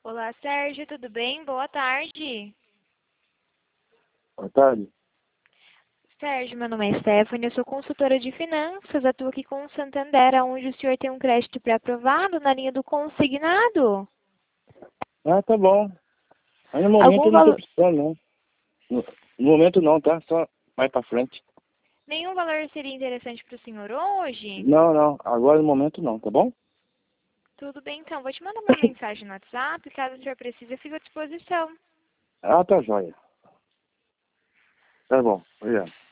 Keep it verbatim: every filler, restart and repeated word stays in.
Olá, Sérgio, tudo bem? Boa tarde. Boa tarde. Sérgio, meu nome é Stephanie, eu sou consultora de finanças, atuo aqui com o Santander, onde o senhor tem um crédito pré-aprovado na linha do consignado. Ah, tá bom. Mas no momento Algum eu não tô valor, precisando, não. No, no momento não, tá? Só mais pra frente. nenhum valor seria interessante para o senhor hoje? Não, não. Agora no momento não, tá bom? Tudo bem, então. Vou te mandar uma mensagem no WhatsApp, caso o senhor precise, eu fico à disposição. Ah, tá joia. Tá bom. Obrigado.